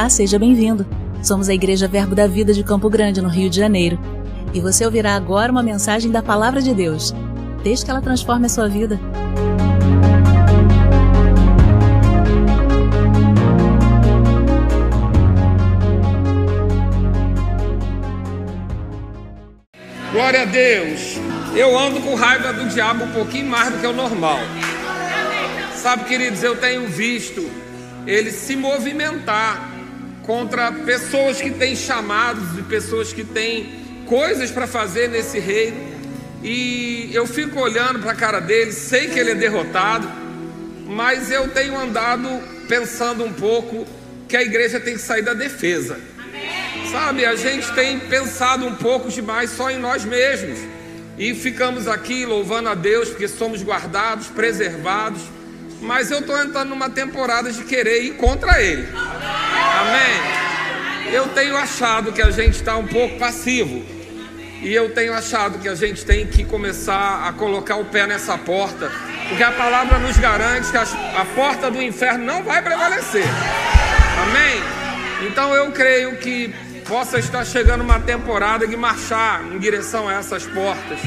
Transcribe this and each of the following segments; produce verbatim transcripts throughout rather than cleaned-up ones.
Olá, seja bem-vindo. Somos a Igreja Verbo da Vida de Campo Grande, no Rio de Janeiro. E você ouvirá agora uma mensagem da Palavra de Deus. Desde que ela transforme a sua vida. Glória a Deus. Eu ando com raiva do diabo um pouquinho mais do que o normal. Sabe, queridos, eu tenho visto ele se movimentar contra pessoas que têm chamados e pessoas que têm coisas para fazer nesse reino. E eu fico olhando para a cara dele, sei que ele é derrotado, mas eu tenho andado pensando um pouco que a igreja tem que sair da defesa. Sabe, a gente tem pensado um pouco demais só em nós mesmos e ficamos aqui louvando a Deus porque somos guardados, preservados, mas eu estou entrando numa temporada de querer ir contra ele. Amém? Eu tenho achado que a gente está um pouco passivo e eu tenho achado que a gente tem que começar a colocar o pé nessa porta, porque a palavra nos garante que a, a porta do inferno não vai prevalecer. Amém? Então eu creio que possa estar chegando uma temporada de marchar em direção a essas portas.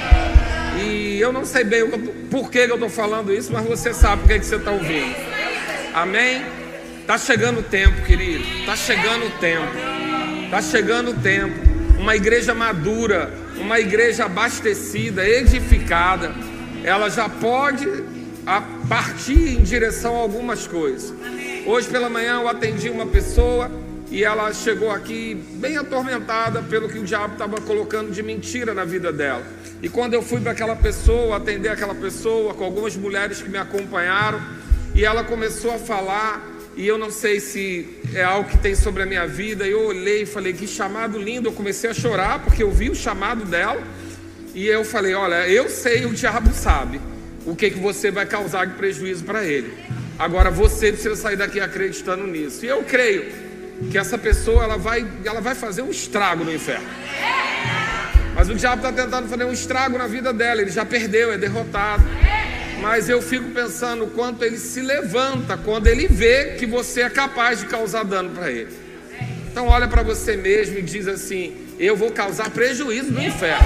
E eu não sei bem o que eu tô, por que eu estou falando isso, mas você sabe por que você está ouvindo. Amém? Está chegando o tempo, querido. Está chegando o tempo. Está chegando o tempo. Uma igreja madura, uma igreja abastecida, edificada, ela já pode partir em direção a algumas coisas. Hoje pela manhã eu atendi uma pessoa e ela chegou aqui bem atormentada pelo que o diabo estava colocando de mentira na vida dela. E quando eu fui para aquela pessoa, atender aquela pessoa, com algumas mulheres que me acompanharam, e ela começou a falar, e eu não sei se é algo que tem sobre a minha vida, e eu olhei e falei, que chamado lindo. Eu comecei a chorar porque eu vi o chamado dela, e eu falei, olha, eu sei, o diabo sabe o que, que você vai causar de prejuízo para ele. Agora você precisa sair daqui acreditando nisso. E eu creio que essa pessoa ela vai, ela vai fazer um estrago no inferno. Mas o diabo está tentando fazer um estrago na vida dela. Ele já perdeu, é derrotado. Mas eu fico pensando o quanto ele se levanta quando ele vê que você é capaz de causar dano para ele. Então olha para você mesmo e diz assim, eu vou causar prejuízo no inferno.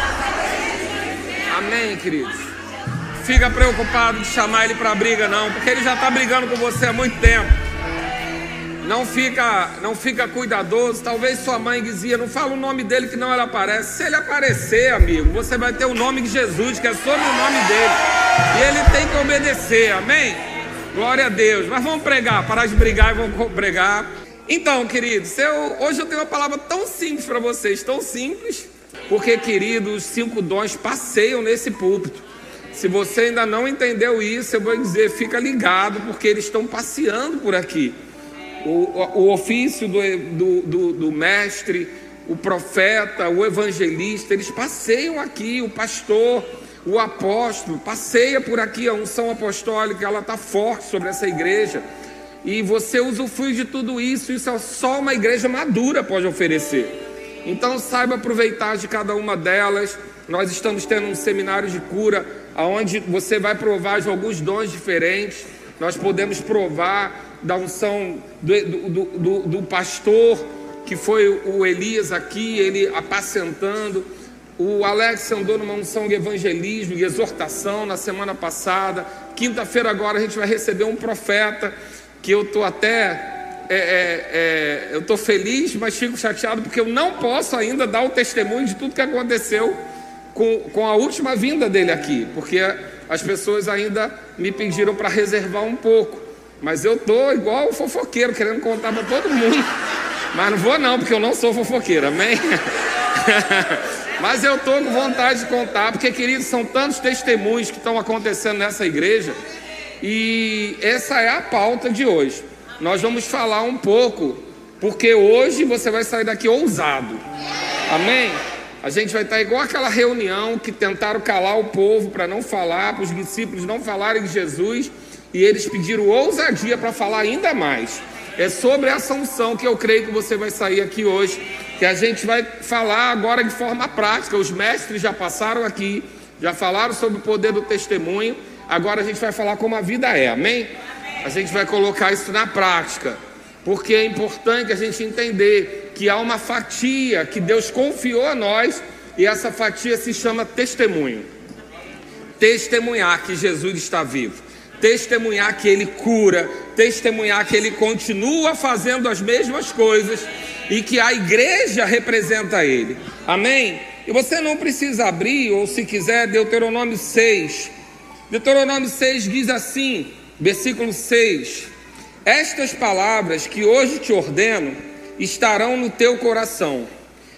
Amém, queridos? Fica preocupado de chamar ele para briga não, porque ele já está brigando com você há muito tempo. Não fica, não fica cuidadoso. Talvez sua mãe dizia, não fala o nome dele que não ele aparece. Se ele aparecer, amigo, você vai ter o nome de Jesus, que é sobre o nome dele, e ele tem que obedecer, amém? Glória a Deus. Mas vamos pregar, parar de brigar e vamos pregar. Então, queridos, eu, hoje eu tenho uma palavra tão simples para vocês, tão simples, porque, queridos, os cinco dons passeiam nesse púlpito. Se você ainda não entendeu isso, eu vou dizer, fica ligado, porque eles estão passeando por aqui. O, o ofício do, do, do, do mestre, o profeta, o evangelista, eles passeiam aqui, o pastor, o apóstolo, passeia por aqui. A unção apostólica, ela está forte sobre essa igreja, e você usufrui de tudo isso. Isso é só uma igreja madura pode oferecer. Então saiba aproveitar de cada uma delas. Nós estamos tendo um seminário de cura, onde você vai provar de alguns dons diferentes. Nós podemos provar da unção do, do, do, do pastor, que foi o Elias aqui, ele apacentando. O Alex andou numa unção de evangelismo, de exortação na semana passada. Quinta-feira agora a gente vai receber um profeta, que eu estou até, é, é, é, eu estou feliz, mas fico chateado, porque eu não posso ainda dar o testemunho de tudo que aconteceu com, com a última vinda dele aqui, porque as pessoas ainda me pediram para reservar um pouco. Mas eu estou igual o fofoqueiro, querendo contar para todo mundo. Mas não vou não, porque eu não sou fofoqueiro, amém? Mas eu estou com vontade de contar, porque, queridos, são tantos testemunhos que estão acontecendo nessa igreja. E essa é a pauta de hoje. Nós vamos falar um pouco, porque hoje você vai sair daqui ousado. Amém? A gente vai estar igual aquela reunião que tentaram calar o povo para não falar, para os discípulos não falarem de Jesus. E eles pediram ousadia para falar ainda mais. É sobre essa unção que eu creio que você vai sair aqui hoje, que a gente vai falar agora de forma prática. Os mestres já passaram aqui, já falaram sobre o poder do testemunho. Agora a gente vai falar como a vida é, amém? A gente vai colocar isso na prática. porque é importante a gente entender que há uma fatia que Deus confiou a nós, e essa fatia se chama testemunho. Testemunhar que Jesus está vivo, testemunhar que Ele cura, testemunhar que Ele continua fazendo as mesmas coisas e que a igreja representa Ele. Amém? E você não precisa abrir, ou se quiser, Deuteronômio seis. Deuteronômio seis diz assim, versículo seis: estas palavras que hoje te ordeno estarão no teu coração.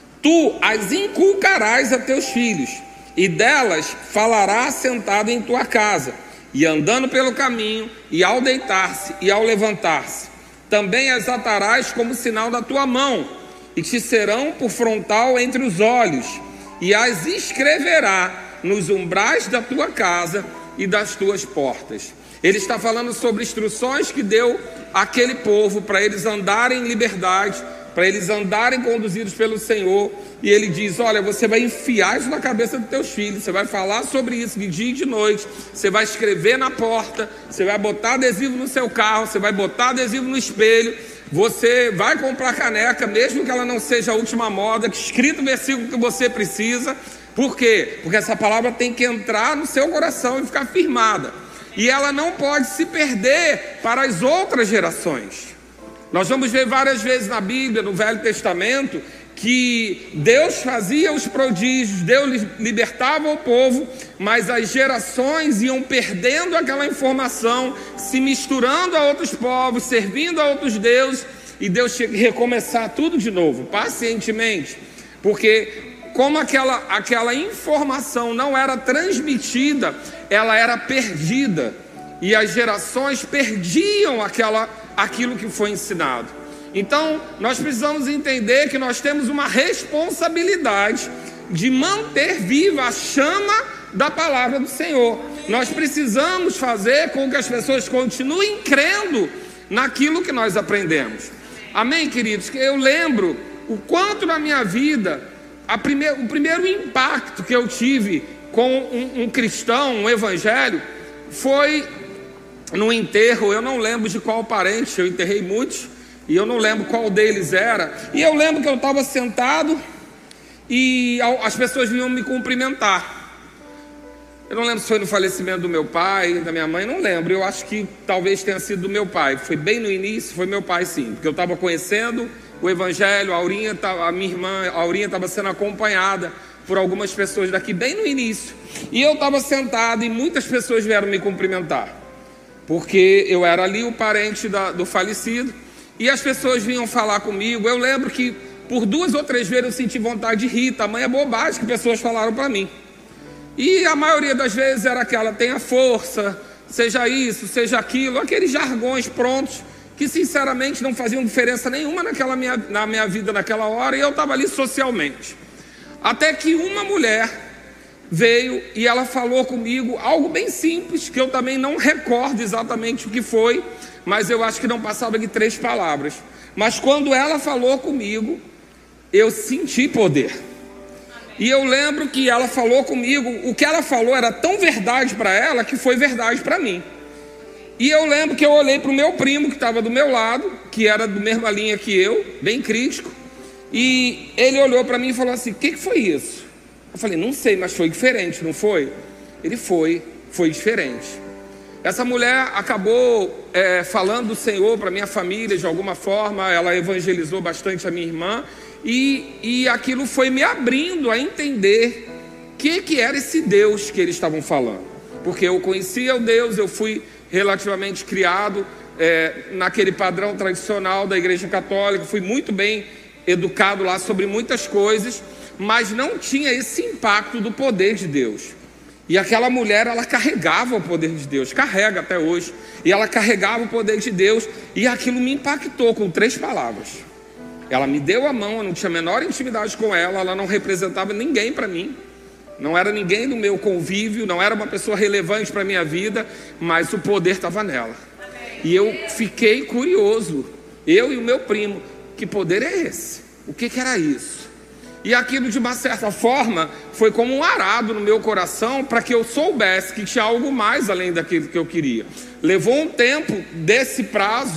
Tu as inculcarás a teus filhos, e delas falarás sentado em tua casa, e andando pelo caminho, e ao deitar-se e ao levantar-se. Também as atarás como sinal da tua mão, e te serão por frontal entre os olhos, e as escreverá nos umbrais da tua casa e das tuas portas. Ele está falando sobre instruções que deu àquele povo para eles andarem em liberdade, para eles andarem conduzidos pelo Senhor. E ele diz: olha, você vai enfiar isso na cabeça dos teus filhos, você vai falar sobre isso de dia e de noite, você vai escrever na porta, você vai botar adesivo no seu carro, você vai botar adesivo no espelho, você vai comprar caneca, mesmo que ela não seja a última moda, escrito o versículo que você precisa. Por quê? Porque essa palavra tem que entrar no seu coração e ficar firmada, e ela não pode se perder para as outras gerações. Nós vamos ver várias vezes na Bíblia, no Velho Testamento, que Deus fazia os prodígios, Deus libertava o povo, mas as gerações iam perdendo aquela informação, se misturando a outros povos, servindo a outros deuses, e Deus tinha que recomeçar tudo de novo, pacientemente, porque como aquela, aquela informação não era transmitida, ela era perdida, e as gerações perdiam aquela, aquilo que foi ensinado. Então, nós precisamos entender que nós temos uma responsabilidade de manter viva a chama da palavra do Senhor. Nós precisamos fazer com que as pessoas continuem crendo naquilo que nós aprendemos. Amém, queridos? Eu lembro o quanto na minha vida, a prime... o primeiro impacto que eu tive com um, um cristão, um evangelho, foi no enterro. Eu não lembro de qual parente, eu enterrei muitos, e eu não lembro qual deles era. E eu lembro que eu estava sentado e as pessoas vinham me cumprimentar. Eu não lembro se foi no falecimento do meu pai, da minha mãe, não lembro. Eu acho que talvez tenha sido do meu pai. Foi bem no início, foi meu pai sim, porque eu estava conhecendo o evangelho. A Aurinha, a minha irmã, a Aurinha estava sendo acompanhada por algumas pessoas daqui, bem no início. E eu estava sentado e muitas pessoas vieram me cumprimentar, porque eu era ali o parente da, do falecido. E as pessoas vinham falar comigo. Eu lembro que por duas ou três vezes eu senti vontade de rir, tamanha bobagem que pessoas falaram para mim. E a maioria das vezes era aquela: tenha força, seja isso, seja aquilo, aqueles jargões prontos, que sinceramente não faziam diferença nenhuma naquela minha, na minha vida naquela hora, e eu estava ali socialmente. Até que uma mulher veio e ela falou comigo algo bem simples, que eu também não recordo exatamente o que foi, mas eu acho que não passava de três palavras. Mas quando ela falou comigo, eu senti poder. E eu lembro que ela falou comigo, o que ela falou era tão verdade para ela, que foi verdade para mim. E eu lembro que eu olhei para o meu primo, que estava do meu lado, que era da mesma linha que eu, bem crítico, e ele olhou para mim e falou assim: o que, que foi isso? Eu falei: não sei, mas foi diferente, não foi? Ele foi, foi diferente. Essa mulher acabou é, falando do Senhor para minha família de alguma forma. Ela evangelizou bastante a minha irmã, e, e aquilo foi me abrindo a entender o que, que era esse Deus que eles estavam falando, porque eu conhecia o Deus, eu fui relativamente criado é, naquele padrão tradicional da Igreja Católica, fui muito bem educado lá sobre muitas coisas, mas não tinha esse impacto do poder de Deus. E aquela mulher, ela carregava o poder de Deus, carrega até hoje, e ela carregava o poder de Deus, e aquilo me impactou com três palavras. Ela me deu a mão, eu não tinha a menor intimidade com ela, ela não representava ninguém para mim, não era ninguém do meu convívio, não era uma pessoa relevante para a minha vida, mas o poder estava nela. E eu fiquei curioso, eu e o meu primo: que poder é esse? O que, que era isso? E aquilo, de uma certa forma, foi como um arado no meu coração, para que eu soubesse que tinha algo mais além daquilo que eu queria. Levou um tempo desse prazo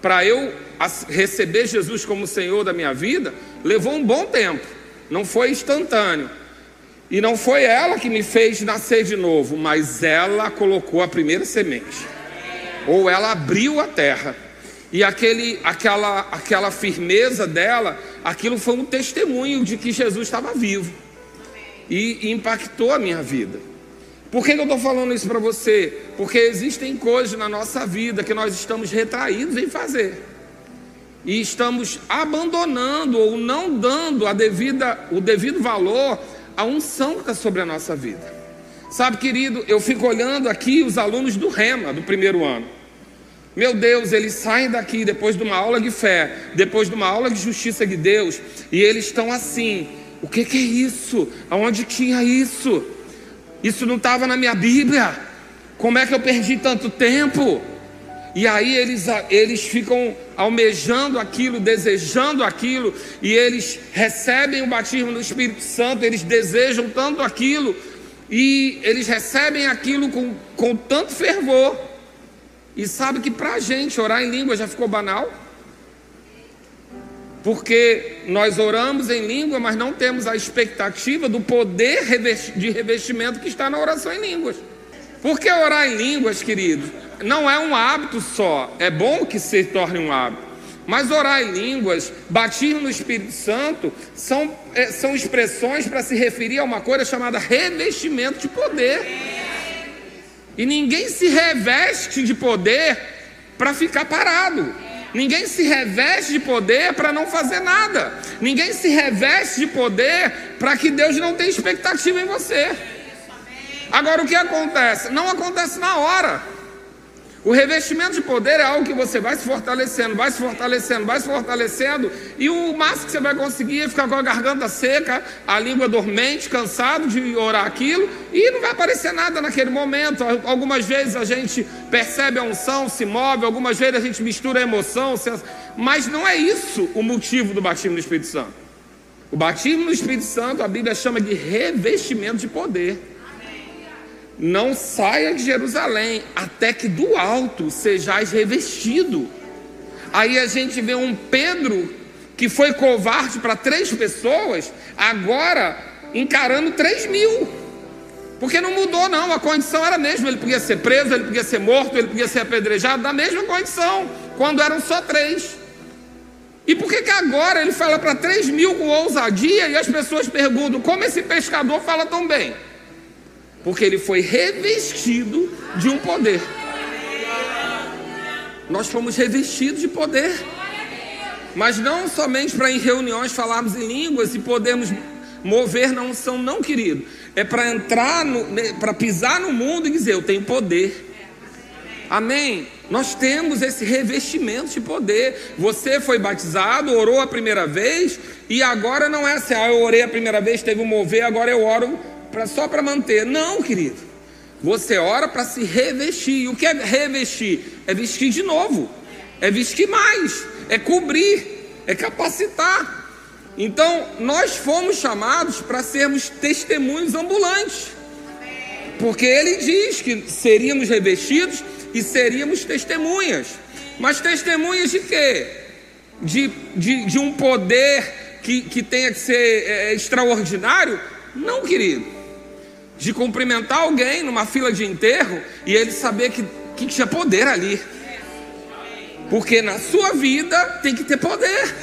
para eu receber Jesus como Senhor da minha vida, levou um bom tempo, não foi instantâneo. E não foi ela que me fez nascer de novo, mas ela colocou a primeira semente, ou ela abriu a terra. E aquele, aquela, aquela firmeza dela, aquilo foi um testemunho de que Jesus estava vivo. E, e impactou a minha vida. Por que, que eu estou falando isso para você? Porque existem coisas na nossa vida que nós estamos retraídos em fazer. E estamos abandonando ou não dando a devida, o devido valor a unção que está sobre a nossa vida. Sabe, querido, eu fico olhando aqui os alunos do Rema, do primeiro ano. Meu Deus, eles saem daqui depois de uma aula de fé, depois de uma aula de justiça de Deus, e eles estão assim: o que, que é isso? Aonde tinha isso? Isso não estava na minha Bíblia. Como é que eu perdi tanto tempo? E aí eles, eles ficam almejando aquilo, desejando aquilo, e eles recebem o batismo do Espírito Santo, eles desejam tanto aquilo, e eles recebem aquilo com, com tanto fervor. E sabe que para a gente orar em língua já ficou banal? Porque nós oramos em língua, mas não temos a expectativa do poder de revestimento que está na oração em línguas. Porque orar em línguas, querido, não é um hábito só. É bom que se torne um hábito, mas orar em línguas, batismo no Espírito Santo, são, é, são expressões para se referir a uma coisa chamada revestimento de poder. E ninguém se reveste de poder para ficar parado. Ninguém se reveste de poder para não fazer nada. Ninguém se reveste de poder para que Deus não tenha expectativa em você. Agora, o que acontece? Não acontece na hora. O revestimento de poder é algo que você vai se fortalecendo, vai se fortalecendo, vai se fortalecendo, e o máximo que você vai conseguir é ficar com a garganta seca, a língua dormente, cansado de orar aquilo, e não vai aparecer nada naquele momento. Algumas vezes a gente percebe a unção, se move, algumas vezes a gente mistura a emoção, mas não é isso o motivo do batismo do Espírito Santo. O batismo do Espírito Santo, a Bíblia chama de revestimento de poder. Não saia de Jerusalém até que do alto sejais revestido. Aí a gente vê um Pedro que foi covarde para três pessoas, agora encarando três mil. Porque não mudou não, a condição era a mesma. Ele podia ser preso, ele podia ser morto, ele podia ser apedrejado, da mesma condição, quando eram só três. E por que que agora ele fala para três mil com ousadia e as pessoas perguntam: como esse pescador fala tão bem? Porque ele foi revestido de um poder. Nós fomos revestidos de poder. Mas não somente para em reuniões falarmos em línguas e podermos mover na unção, não, querido. É para entrar, para pisar no mundo e dizer: eu tenho poder. Amém? Nós temos esse revestimento de poder. Você foi batizado, orou a primeira vez, e agora não é assim: ah, eu orei a primeira vez, teve um mover, agora eu oro Pra, só para manter. Não, querido. Você ora para se revestir. E o que é revestir? É vestir de novo. É vestir mais. É cobrir. É capacitar. Então, nós fomos chamados para sermos testemunhos ambulantes. Porque ele diz que seríamos revestidos e seríamos testemunhas. Mas testemunhas de quê? De, de, de um poder que, que tenha que ser é, extraordinário? Não, querido. De cumprimentar alguém numa fila de enterro e ele saber que, que tinha poder ali. Porque na sua vida tem que ter poder.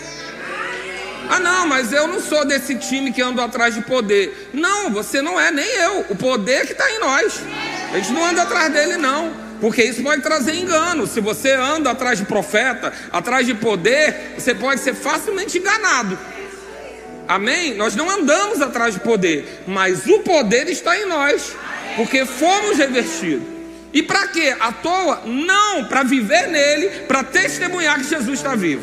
Ah não, mas eu não sou desse time que anda atrás de poder. Não, você não é, nem eu. O poder que está em nós. A gente não anda atrás dele não. Porque isso pode trazer engano. Se você anda atrás de profeta, atrás de poder, você pode ser facilmente enganado. Amém? Nós não andamos atrás de poder, mas o poder está em nós, porque fomos revestidos. E para quê? À toa? Não, para viver nele, para testemunhar que Jesus está vivo.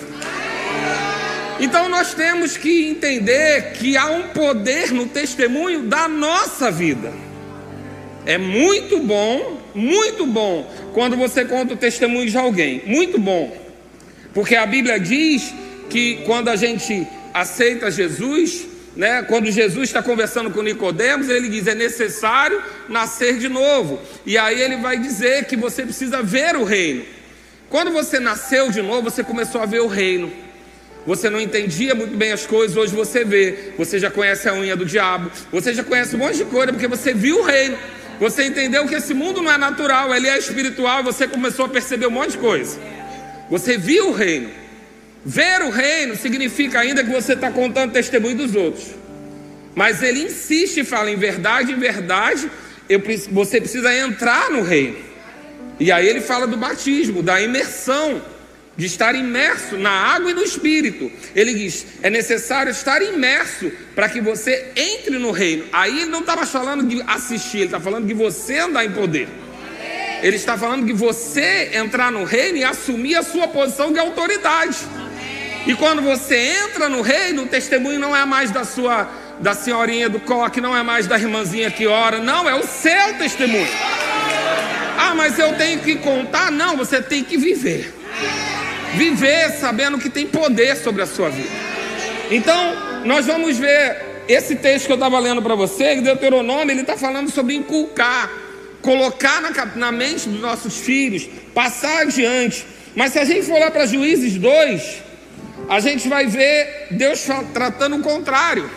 Então nós temos que entender que há um poder no testemunho da nossa vida. É muito bom, muito bom, quando você conta o testemunho de alguém. Muito bom. Porque a Bíblia diz que quando a gente aceita Jesus, né? Quando Jesus está conversando com Nicodemos, ele diz: é necessário nascer de novo. E aí ele vai dizer que você precisa ver o reino. Quando você nasceu de novo, você começou a ver o reino. Você não entendia muito bem as coisas, hoje você vê. Você já conhece a unha do diabo, você já conhece um monte de coisa, porque você viu o reino. Você entendeu que esse mundo não é natural, ele é espiritual, e você começou a perceber um monte de coisa. Você viu o reino. Ver o reino significa ainda que você está contando testemunho dos outros. Mas ele insiste e fala, em verdade, em verdade, eu, você precisa entrar no reino. E aí ele fala do batismo, da imersão, de estar imerso na água e no Espírito. Ele diz, é necessário estar imerso para que você entre no reino. Aí ele não estava falando de assistir, ele está falando de você andar em poder. Ele está falando de você entrar no reino e assumir a sua posição de autoridade. E quando você entra no reino, o testemunho não é mais da sua, da senhorinha do coque, não é mais da irmãzinha que ora, não, é o seu testemunho. Ah, mas eu tenho que contar? Não, você tem que viver. Viver sabendo que tem poder sobre a sua vida. Então, nós vamos ver esse texto que eu estava lendo para você, Deuteronômio, ele está falando sobre inculcar, colocar na, na mente dos nossos filhos, passar adiante. Mas se a gente for lá para Juízes dois, a gente vai ver Deus tratando o contrário.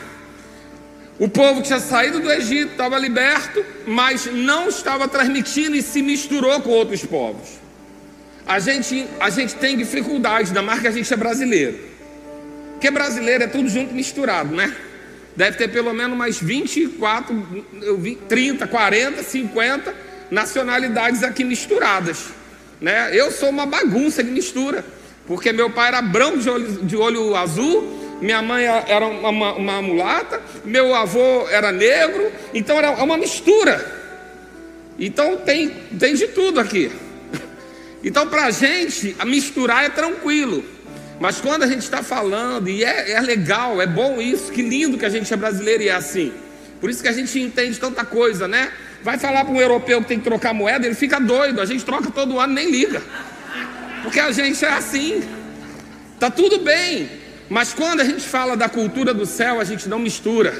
O povo que tinha saído do Egito estava liberto, mas não estava transmitindo e se misturou com outros povos. A gente, a gente tem dificuldade, ainda mais que a gente é brasileiro. Porque brasileiro é tudo junto misturado, né? Deve ter pelo menos mais vinte e quatro, trinta, quarenta, cinquenta nacionalidades aqui misturadas, né? Eu sou uma bagunça de mistura, porque meu pai era branco de olho, de olho azul, minha mãe era uma, uma, uma mulata, meu avô era negro, então era uma mistura. Então tem, tem de tudo aqui. Então para a gente, a misturar é tranquilo. Mas quando a gente está falando, e é, é legal, é bom isso, que lindo que a gente é brasileiro e é assim. Por isso que a gente entende tanta coisa, né? Vai falar para um europeu que tem que trocar moeda, ele fica doido, a gente troca todo ano, nem liga. Porque a gente é assim. Tá tudo bem, mas quando a gente fala da cultura do céu, a gente não mistura.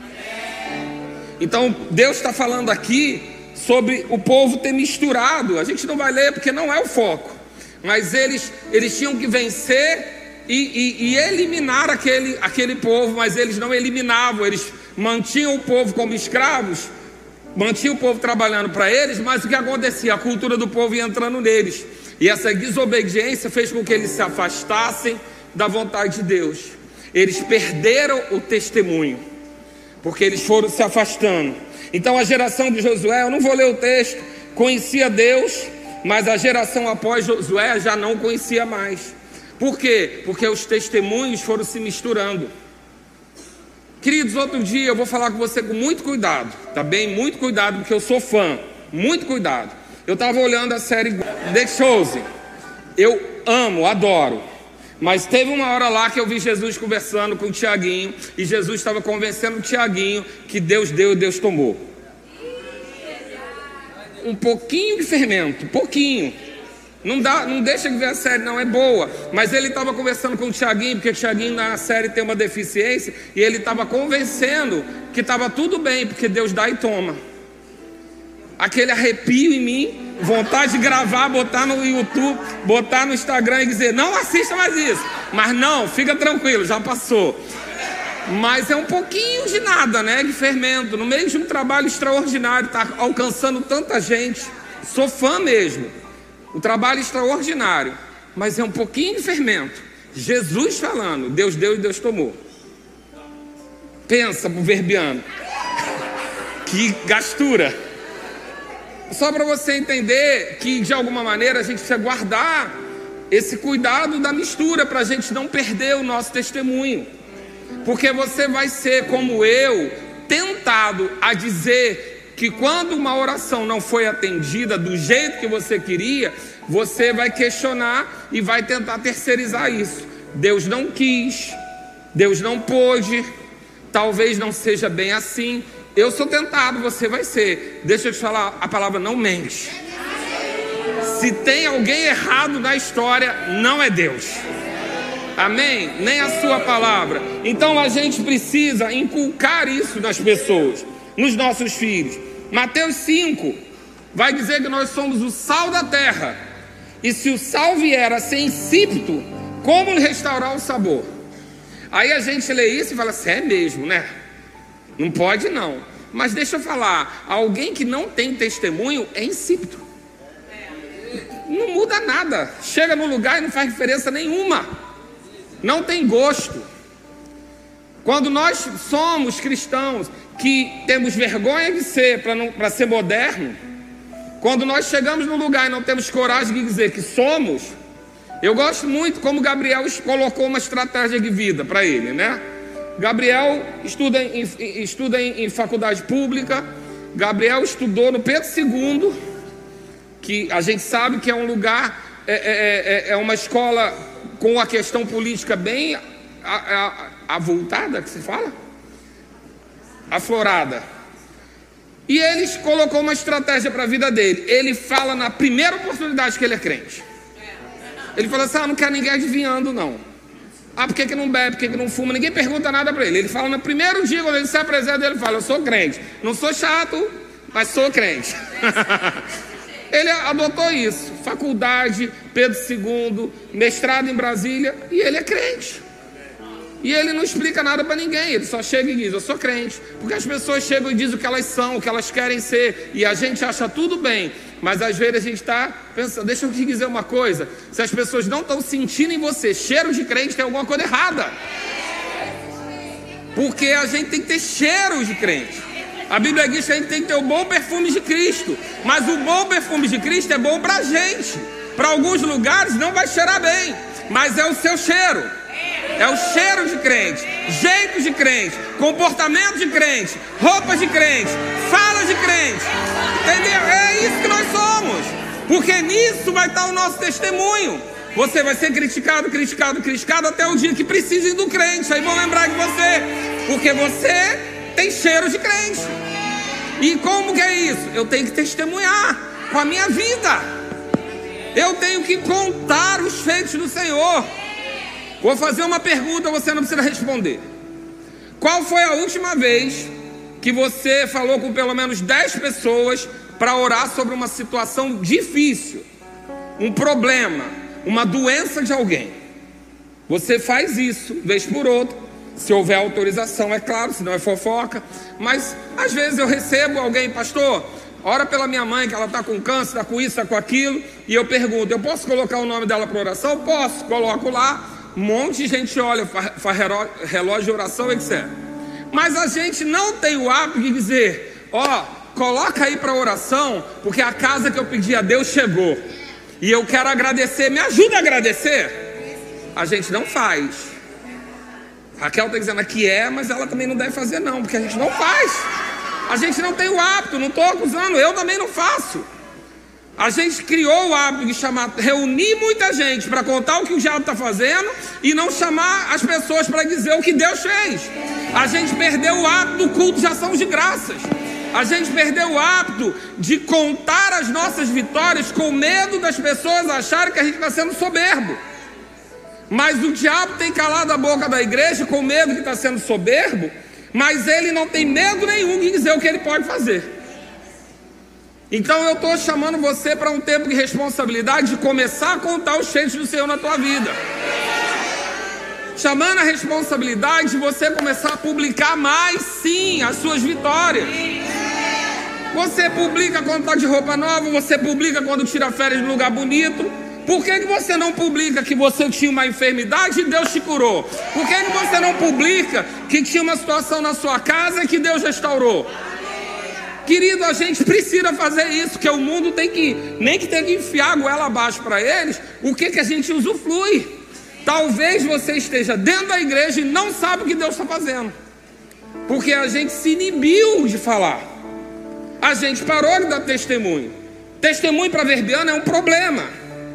Então Deus está falando aqui sobre o povo ter misturado. A gente não vai ler porque não é o foco. Mas eles, eles tinham que vencer e, e, e eliminar aquele, aquele povo. Mas eles não eliminavam, eles mantinham o povo como escravos, mantinham o povo trabalhando para eles. Mas o que acontecia? A cultura do povo ia entrando neles, e essa desobediência fez com que eles se afastassem da vontade de Deus. Eles perderam o testemunho, porque eles foram se afastando. Então a geração de Josué, eu não vou ler o texto, conhecia Deus, mas a geração após Josué já não conhecia mais. Por quê? Porque os testemunhos foram se misturando. Queridos, outro dia eu vou falar com você com muito cuidado, tá bem? Muito cuidado, porque eu sou fã, muito cuidado. Eu estava olhando a série The Chosen, eu amo, adoro. Mas teve uma hora lá que eu vi Jesus conversando com o Tiaguinho, e Jesus estava convencendo o Tiaguinho que Deus deu e Deus tomou. Um pouquinho de fermento, pouquinho. Não dá, não deixa de ver a série, não, é boa. Mas ele estava conversando com o Tiaguinho, porque o Tiaguinho na série tem uma deficiência, e ele estava convencendo que estava tudo bem, porque Deus dá e toma. Aquele arrepio em mim, vontade de gravar, botar no YouTube, botar no Instagram e dizer, não assista mais isso. Mas não, fica tranquilo, já passou. Mas é um pouquinho de nada, né, de fermento, no meio de um trabalho extraordinário, está alcançando tanta gente. Sou fã mesmo, um trabalho extraordinário, mas é um pouquinho de fermento. Jesus falando, Deus deu e Deus tomou. Pensa, proverbiano, que gastura. Só para você entender que de alguma maneira a gente precisa guardar esse cuidado da mistura, para a gente não perder o nosso testemunho. Porque você vai ser como eu, tentado a dizer que quando uma oração não foi atendida do jeito que você queria, você vai questionar e vai tentar terceirizar isso. Deus não quis, Deus não pôde, talvez não seja bem assim. Eu sou tentado, você vai ser. Deixa eu te falar, a palavra não mente. Se tem alguém errado na história, não é Deus. Amém? Nem a sua palavra. Então a gente precisa inculcar isso nas pessoas, nos nossos filhos. Mateus cinco vai dizer que nós somos o sal da terra. E se o sal vier a ser insípido, como restaurar o sabor? Aí a gente lê isso e fala assim, é mesmo, né? Não pode não. Mas deixa eu falar, alguém que não tem testemunho é insípido. Não muda nada. Chega no lugar e não faz diferença nenhuma. Não tem gosto. Quando nós somos cristãos que temos vergonha de ser, para ser moderno, quando nós chegamos no lugar e não temos coragem de dizer que somos, eu gosto muito como Gabriel colocou uma estratégia de vida para ele, né? Gabriel estuda, em, estuda em, em faculdade pública. Gabriel estudou no Pedro segundo, que a gente sabe que é um lugar, é, é, é uma escola com a questão política bem avultada, que se fala? Aflorada. E ele colocou uma estratégia para a vida dele. Ele fala na primeira oportunidade que ele é crente. Ele fala assim, ah, não quero ninguém adivinhando não. Ah, por que que não bebe, por que que não fuma? Ninguém pergunta nada para ele. Ele fala no primeiro dia, quando ele se apresenta, ele fala, eu sou crente. Não sou chato, mas sou crente. Ele adotou isso. Faculdade, Pedro segundo, mestrado em Brasília, e ele é crente. E ele não explica nada para ninguém, ele só chega e diz, eu sou crente. Porque as pessoas chegam e dizem o que elas são, o que elas querem ser, e a gente acha tudo bem. Mas às vezes a gente está pensando, deixa eu te dizer uma coisa, se as pessoas não estão sentindo em você cheiro de crente, tem alguma coisa errada. Porque a gente tem que ter cheiro de crente. A Bíblia diz que a gente tem que ter o bom perfume de Cristo. Mas o bom perfume de Cristo é bom para a gente. Para alguns lugares não vai cheirar bem, mas é o seu cheiro. É o cheiro de crente, jeito de crente, comportamento de crente, roupas de crente, fala de crente. Entendeu? É isso que nós somos. Porque nisso vai estar o nosso testemunho. Você vai ser criticado, criticado, criticado até o dia que precisem do crente. Aí vão lembrar de você. Porque você tem cheiro de crente. E como que é isso? Eu tenho que testemunhar com a minha vida. Eu tenho que contar os feitos do Senhor. Vou fazer uma pergunta, você não precisa responder. Qual foi a última vez que você falou com pelo menos dez pessoas para orar sobre uma situação difícil, um problema, uma doença de alguém? Você faz isso, vez por outra, se houver autorização, é claro, senão é fofoca. Mas às vezes eu recebo alguém, pastor, ora pela minha mãe que ela está com câncer, está com isso, está com aquilo. E eu pergunto, eu posso colocar o nome dela para oração? Posso, coloco lá. Um monte de gente olha, faz relógio de oração, etcétera. Mas a gente não tem o hábito de dizer, ó, oh, coloca aí para oração, porque a casa que eu pedi a Deus chegou. E eu quero agradecer, me ajuda a agradecer. A gente não faz. Raquel está dizendo aqui é, mas ela também não deve fazer não, porque a gente não faz. A gente não tem o hábito, não estou acusando, eu também não faço. A gente criou o hábito de chamar, reunir muita gente para contar o que o diabo está fazendo e não chamar as pessoas para dizer o que Deus fez. A gente perdeu o hábito do culto de ação de graças. A gente perdeu o hábito de contar as nossas vitórias com medo das pessoas acharem que a gente está sendo soberbo. Mas o diabo tem calado a boca da igreja com medo que está sendo soberbo, mas ele não tem medo nenhum de dizer o que ele pode fazer. Então eu estou chamando você para um tempo de responsabilidade de começar a contar os feitos do Senhor na tua vida. Chamando a responsabilidade de você começar a publicar mais, sim, as suas vitórias. Você publica quando está de roupa nova, você publica quando tira férias num lugar bonito. Por que que você não publica que você tinha uma enfermidade e Deus te curou? Por que que você não publica que tinha uma situação na sua casa e que Deus restaurou? Querido, a gente precisa fazer isso, porque o mundo tem que, nem que tem que enfiar a goela abaixo para eles, o que que a gente usufrui. Talvez você esteja dentro da igreja e não sabe o que Deus está fazendo, porque a gente se inibiu de falar, a gente parou de dar testemunho. Testemunho para Verbiano é um problema.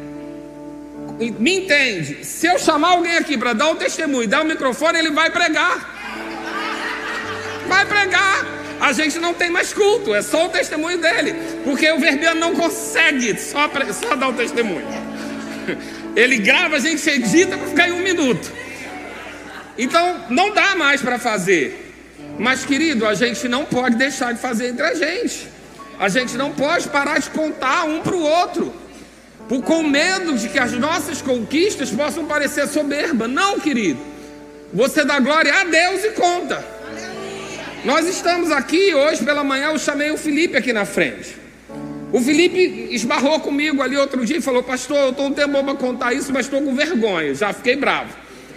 Me entende? Se eu chamar alguém aqui para dar um testemunho e dar um microfone, ele vai pregar. Vai pregar. A gente não tem mais culto, é só o testemunho dele, porque o Verbiano não consegue só, só dar o testemunho. Ele grava, a gente edita para ficar em um minuto. Então não dá mais para fazer. Mas querido, a gente não pode deixar de fazer entre a gente. A gente não pode parar de contar um para o outro. por, com medo de que as nossas conquistas possam parecer soberba. Não, querido. Você dá glória a Deus e conta. Nós estamos aqui hoje pela manhã. Eu chamei o Felipe aqui na frente. O Felipe esbarrou comigo ali outro dia e falou: pastor, eu estou um tempo bom para contar isso, mas estou com vergonha. Já fiquei bravo.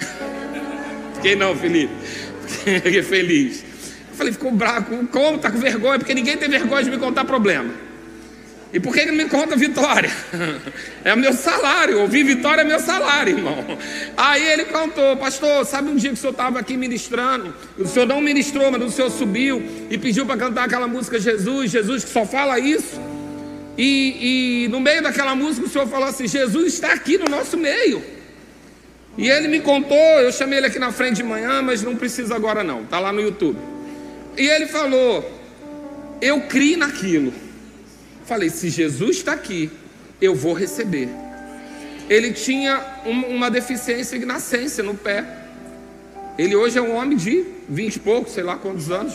Fiquei não, Felipe. Fiquei feliz. Eu falei: ficou bravo? Como? Está com vergonha? Porque ninguém tem vergonha de me contar problema. E por que ele me conta vitória? É meu salário. Ouvir vitória é meu salário, irmão. Aí ele contou: pastor, sabe um dia que o senhor estava aqui ministrando? O senhor não ministrou, mas o senhor subiu e pediu para cantar aquela música Jesus, Jesus que só fala isso. E, e no meio daquela música o senhor falou assim: Jesus está aqui no nosso meio. E ele me contou, eu chamei ele aqui na frente de manhã, mas não precisa agora não, está lá no YouTube. E ele falou: eu criei naquilo. Falei: se Jesus está aqui, eu vou receber. Ele tinha um, uma deficiência de nascença no pé. Ele hoje é um homem de vinte e poucos, sei lá quantos anos.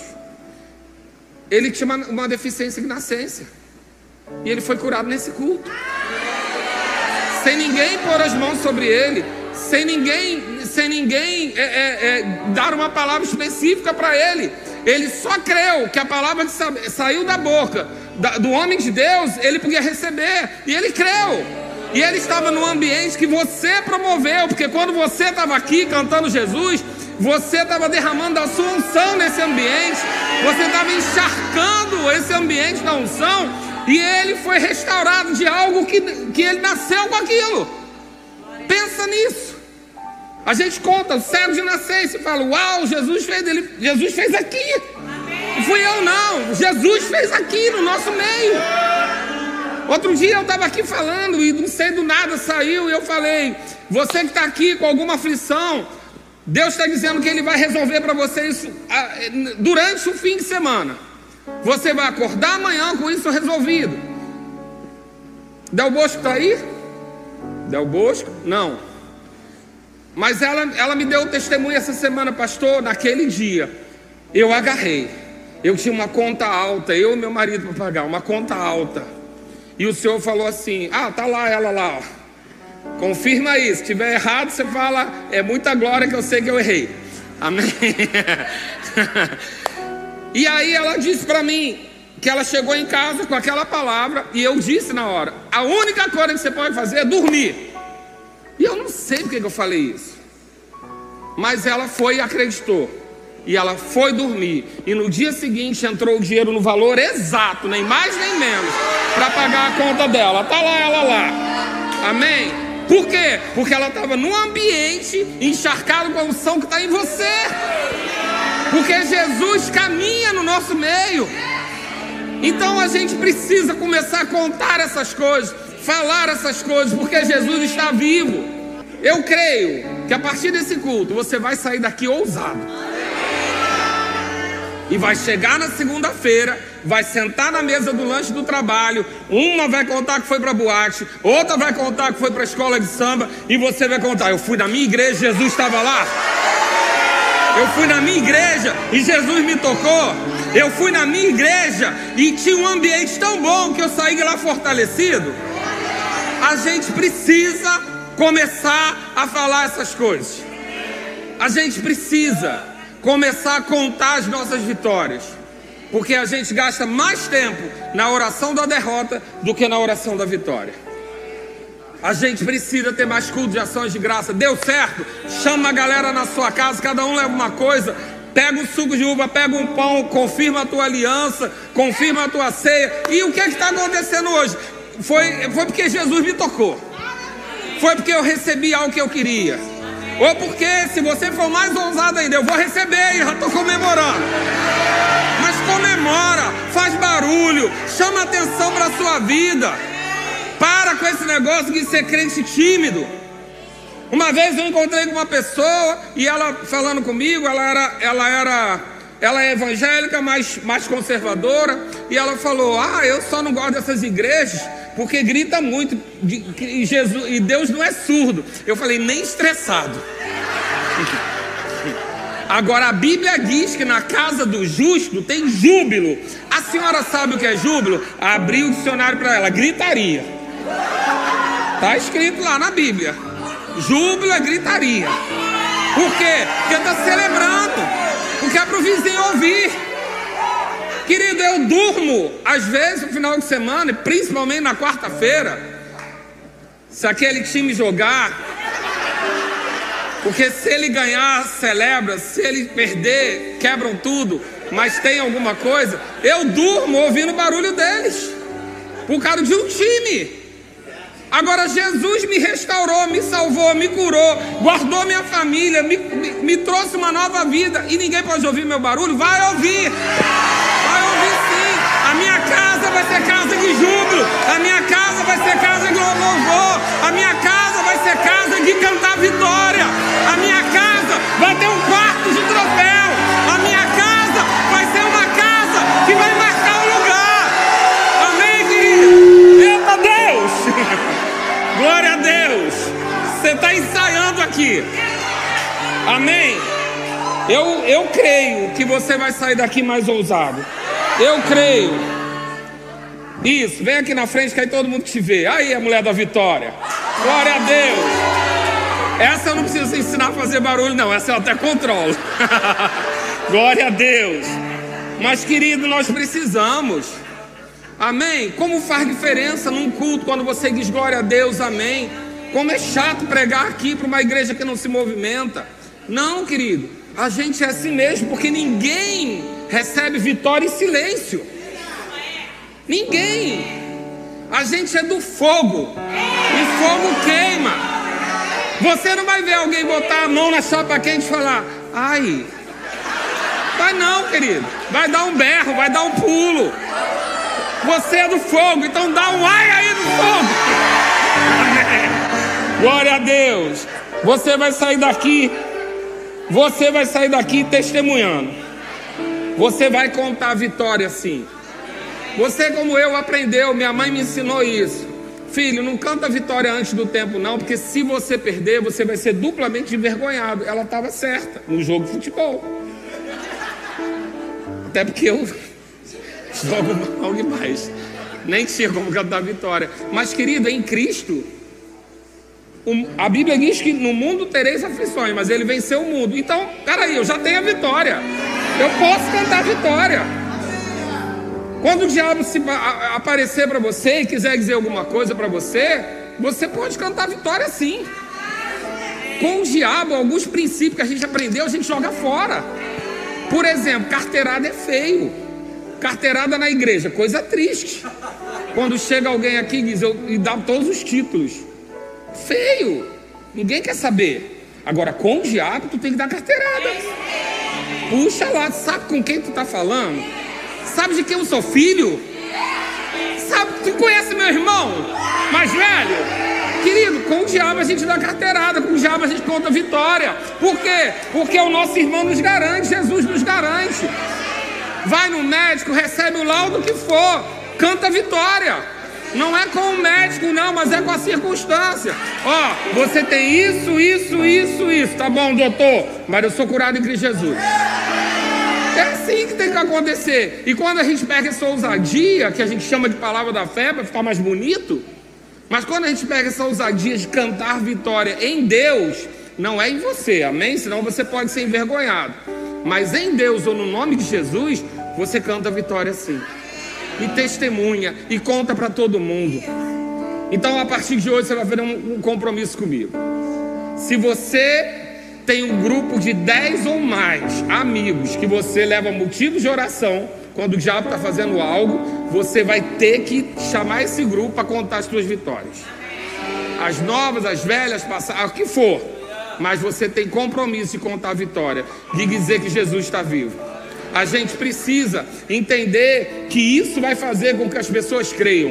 Ele tinha uma, uma deficiência de nascença. E ele foi curado nesse culto. Sem ninguém pôr as mãos sobre ele. Sem ninguém, sem ninguém é, é, é, dar uma palavra específica para ele. Ele só creu que a palavra que sa saiu da boca da, do homem de Deus, ele podia receber. E ele creu. E ele estava no ambiente que você promoveu. Porque quando você estava aqui cantando Jesus, você estava derramando a sua unção nesse ambiente. Você estava encharcando esse ambiente da unção. E ele foi restaurado de algo que, que ele nasceu com aquilo. Pensa nisso. A gente conta o cego de nascença e fala: uau, Jesus fez, ele, Jesus fez aqui. Não fui eu não, Jesus fez aqui no nosso meio. Outro dia eu estava aqui falando e não sei, do nada saiu e eu falei: você que está aqui com alguma aflição, Deus está dizendo que Ele vai resolver para você isso durante o fim de semana. Você vai acordar amanhã com isso resolvido. Del Bosco está aí? Del Bosco? Não. Mas ela, ela me deu o testemunho essa semana: pastor, naquele dia eu agarrei. Eu tinha uma conta alta, eu e meu marido para pagar, uma conta alta. E o senhor falou assim: ah, tá lá ela lá, ó. Confirma aí, se tiver errado você fala: é muita glória que eu sei que eu errei. Amém. E aí ela disse para mim que ela chegou em casa com aquela palavra. E eu disse na hora: a única coisa que você pode fazer é dormir. E eu não sei porque que eu falei isso, mas ela foi e acreditou. E ela foi dormir. E no dia seguinte entrou o dinheiro no valor exato, nem mais nem menos, para pagar a conta dela. Tá lá ela lá. Amém? Por quê? Porque ela estava num ambiente encharcado com a unção que está em você. Porque Jesus caminha no nosso meio. Então a gente precisa começar a contar essas coisas, falar essas coisas, porque Jesus está vivo. Eu creio que a partir desse culto você vai sair daqui ousado. E vai chegar na segunda-feira, vai sentar na mesa do lanche do trabalho. Uma vai contar que foi para a boate, outra vai contar que foi para a escola de samba. E você vai contar: eu fui na minha igreja, Jesus estava lá. Eu fui na minha igreja e Jesus me tocou. Eu fui na minha igreja e tinha um ambiente tão bom que eu saí de lá fortalecido. A gente precisa começar a falar essas coisas. A gente precisa começar a contar as nossas vitórias. Porque a gente gasta mais tempo na oração da derrota do que na oração da vitória. A gente precisa ter mais culto de ações de graça. Deu certo? Chama a galera na sua casa, cada um leva uma coisa. Pega o suco de uva, pega um pão, confirma a tua aliança, confirma a tua ceia. E o que é que está acontecendo hoje? Foi, foi porque Jesus me tocou. Foi porque eu recebi algo que eu queria. Ou porque, se você for mais ousado ainda, eu vou receber e já estou comemorando. Mas comemora, faz barulho, chama atenção para a sua vida. Para com esse negócio de ser crente tímido. Uma vez eu encontrei com uma pessoa e ela falando comigo, ela era, ela era, ela é evangélica, mas mais conservadora. E ela falou: ah, eu só não gosto dessas igrejas porque grita muito e, Jesus, e Deus não é surdo. Eu falei: nem estressado. Agora a Bíblia diz que na casa do justo tem júbilo. A senhora sabe o que é júbilo? Abri o dicionário para ela: gritaria. Está escrito lá na Bíblia. Júbilo é gritaria. Por quê? Porque está celebrando. Porque é para o vizinho ouvir. Querido, eu durmo, às vezes, no final de semana, principalmente na quarta-feira, se aquele time jogar, porque se ele ganhar, celebra, se ele perder, quebram tudo, mas tem alguma coisa, eu durmo ouvindo o barulho deles, por causa de um time. Agora Jesus me restaurou, me salvou, me curou, guardou minha família, me, me, me trouxe uma nova vida, e ninguém pode ouvir meu barulho? Vai ouvir, vai ouvir sim. A minha casa vai ser casa de júbilo, a minha casa vai ser casa de louvor, a minha casa vai ser casa de cantar vitória, a minha casa vai ter um quarto de troféu, a minha casa vai ser uma casa que vai marcar o lugar. Amém, querido? Eita Deus! Glória a Deus! Você está ensaiando aqui. Amém? Eu, eu creio que você vai sair daqui mais ousado. Eu creio. Isso, vem aqui na frente que aí todo mundo te vê. Aí a mulher da vitória. Glória a Deus. Essa eu não preciso ensinar a fazer barulho não, essa eu até controlo. Glória a Deus. Mas querido, nós precisamos. Amém? Como faz diferença num culto quando você diz glória a Deus, amém? Como é chato pregar aqui para uma igreja que não se movimenta. Não, querido, a gente é assim mesmo, porque ninguém recebe vitória em silêncio. Ninguém. A gente é do fogo, e fogo queima. Você não vai ver alguém botar a mão na chapa quente e falar, ai. Vai não, querido. Vai dar um berro, vai dar um pulo. Você é do fogo, então dá um ai aí do fogo. Amém. Glória a Deus. Você vai sair daqui, você vai sair daqui testemunhando. Você vai contar a vitória sim. Você, como eu, aprendeu, minha mãe me ensinou isso. Filho, não canta a vitória antes do tempo não, porque se você perder, você vai ser duplamente envergonhado. Ela estava certa no jogo de futebol. Até porque eu jogo mal demais, nem tinha como cantar a vitória. Mas querido, em Cristo, a Bíblia diz que no mundo tereis aflições, mas ele venceu o mundo. Então, peraí, eu já tenho a vitória, eu posso cantar a vitória. Quando o diabo se aparecer para você e quiser dizer alguma coisa para você, você pode cantar a vitória sim. Com o diabo, alguns princípios que a gente aprendeu, a gente joga fora. Por exemplo, carteirada é feio. Carteirada na igreja, coisa triste. Quando chega alguém aqui e, diz, eu, e dá todos os títulos. Feio. Ninguém quer saber. Agora, com o diabo, tu tem que dar carteirada. Puxa lá, sabe com quem tu tá falando? Sabe de quem eu sou filho? Sabe, tu conhece meu irmão mais velho? Querido, com o diabo a gente dá carteirada, com o diabo a gente conta vitória. Por quê? Porque o nosso irmão nos garante, Jesus nos garante. Vai no médico, recebe o laudo que for, canta vitória. Não é com o médico não, mas é com a circunstância. Ó, você tem isso, isso, isso, isso. Tá bom, doutor, mas eu sou curado em Cristo Jesus. É assim que tem que acontecer. E quando a gente pega essa ousadia, que a gente chama de palavra da fé, para ficar mais bonito, mas quando a gente pega essa ousadia de cantar vitória em Deus, não é em você, amém? Senão você pode ser envergonhado. Mas em Deus ou no nome de Jesus, você canta vitória sim. E testemunha, e conta para todo mundo. Então a partir de hoje você vai fazer um, um compromisso comigo. Se você tem um grupo de dez ou mais amigos que você leva motivos de oração, quando o diabo está fazendo algo, você vai ter que chamar esse grupo para contar as suas vitórias. As novas, as velhas, passadas, o que for. Mas você tem compromisso de contar a vitória, de dizer que Jesus está vivo. A gente precisa entender que isso vai fazer com que as pessoas creiam.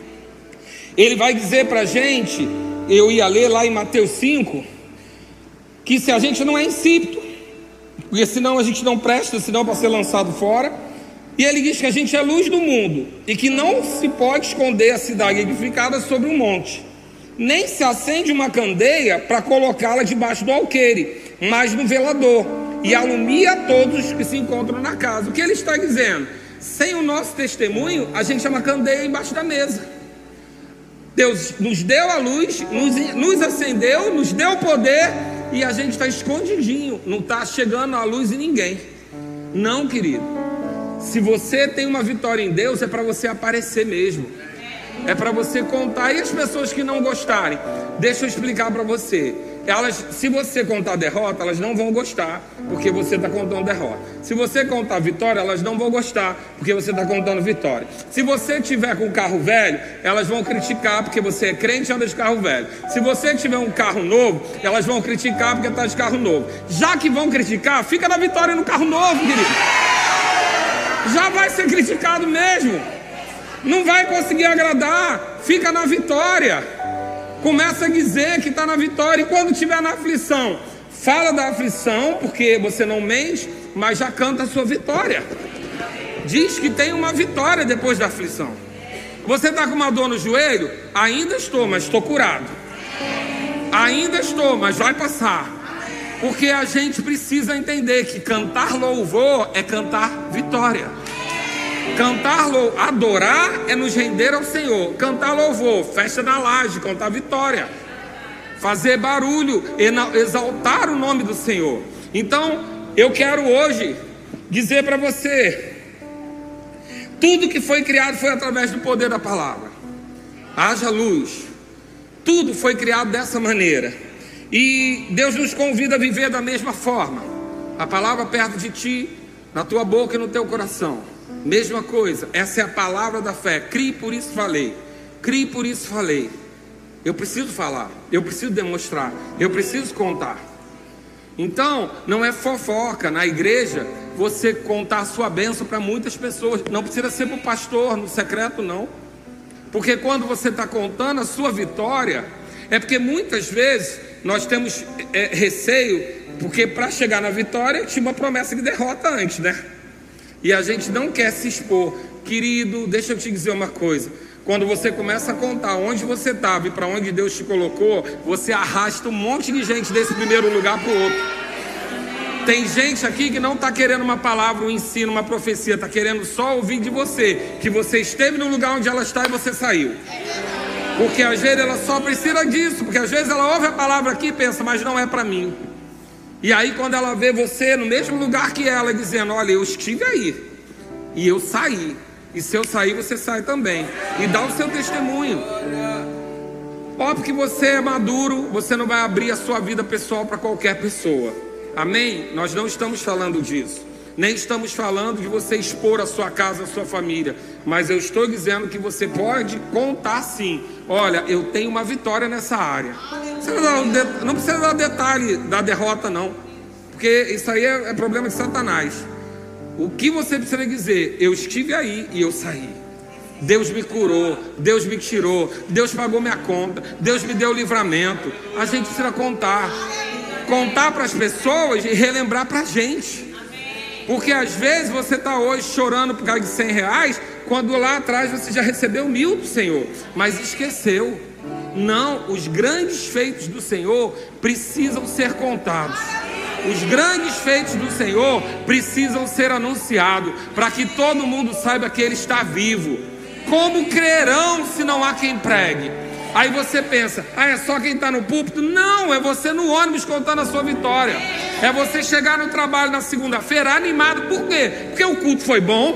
Ele vai dizer para a gente, eu ia ler lá em Mateus cinco, que se a gente não é insípido, porque senão a gente não presta, senão para ser lançado fora. E ele diz que a gente é luz do mundo e que não se pode esconder a cidade edificada sobre um monte, nem se acende uma candeia para colocá-la debaixo do alqueire, mas no velador, e alumia a todos os que se encontram na casa. O que ele está dizendo? Sem o nosso testemunho, a gente é uma candeia embaixo da mesa. Deus nos deu a luz, nos, nos acendeu, nos deu poder, e a gente está escondidinho, não está chegando a luz em ninguém. Não, querido. Se você tem uma vitória em Deus, é para você aparecer mesmo. É para você contar. E as pessoas que não gostarem, deixa eu explicar para você. Elas, se você contar derrota, elas não vão gostar, porque você está contando derrota. Se você contar vitória, elas não vão gostar, porque você está contando vitória. Se você tiver com um carro velho, elas vão criticar, porque você é crente e anda de carro velho. Se você tiver um carro novo, elas vão criticar, porque está de carro novo. Já que vão criticar, fica na vitória no carro novo, querido. Já vai ser criticado mesmo. Não vai conseguir agradar. Fica na vitória. Começa a dizer que está na vitória. E quando estiver na aflição, fala da aflição, porque você não mente, mas já canta a sua vitória. Diz que tem uma vitória depois da aflição. Você está com uma dor no joelho? Ainda estou, mas estou curado. Ainda estou, mas vai passar. Porque a gente precisa entender que cantar louvor é cantar vitória. Cantar louvor, adorar é nos render ao Senhor. Cantar louvor, festa na laje, cantar vitória. Fazer barulho, exaltar o nome do Senhor. Então, eu quero hoje dizer para você: tudo que foi criado foi através do poder da palavra. Haja luz. Tudo foi criado dessa maneira. E Deus nos convida a viver da mesma forma. A palavra perto de ti, na tua boca e no teu coração. Mesma coisa, essa é a palavra da fé. Crie, por isso falei. Crie, por isso falei. Eu preciso falar, eu preciso demonstrar, eu preciso contar. Então, não é fofoca na igreja você contar a sua bênção para muitas pessoas. Não precisa ser para o pastor, no secreto não. Porque quando você está contando a sua vitória, é porque muitas vezes nós temos é, receio, porque para chegar na vitória tinha uma promessa de derrota antes, né? E a gente não quer se expor. Querido, deixa eu te dizer uma coisa. Quando você começa a contar onde você estava e para onde Deus te colocou, você arrasta um monte de gente desse primeiro lugar para o outro. Tem gente aqui que não está querendo uma palavra, um ensino, uma profecia. Está querendo só ouvir de você, que você esteve no lugar onde ela está e você saiu. Porque às vezes ela só precisa disso. Porque às vezes ela ouve a palavra aqui e pensa, mas não é para mim. E aí quando ela vê você no mesmo lugar que ela, dizendo, olha, eu estive aí e eu saí. E se eu sair, você sai também. E dá o seu testemunho. Óbvio que você é maduro, você não vai abrir a sua vida pessoal para qualquer pessoa. Amém? Nós não estamos falando disso. Nem estamos falando de você expor a sua casa, a sua família. Mas eu estou dizendo que você pode contar sim. Olha, eu tenho uma vitória nessa área. Você não precisa dar detalhe da derrota não. Porque isso aí é problema de Satanás. O que você precisa dizer? Eu estive aí e eu saí. Deus me curou, Deus me tirou, Deus pagou minha conta, Deus me deu livramento. A gente precisa contar. Contar para as pessoas e relembrar para a gente. Porque às vezes você está hoje chorando por causa de cem reais, quando lá atrás você já recebeu mil do Senhor, mas esqueceu. Não, os grandes feitos do Senhor precisam ser contados. Os grandes feitos do Senhor precisam ser anunciados, para que todo mundo saiba que Ele está vivo. Como crerão se não há quem pregue? Aí você pensa, ah, é só quem está no púlpito? Não, é você no ônibus contando a sua vitória. É você chegar no trabalho na segunda-feira animado. Por quê? Porque o culto foi bom.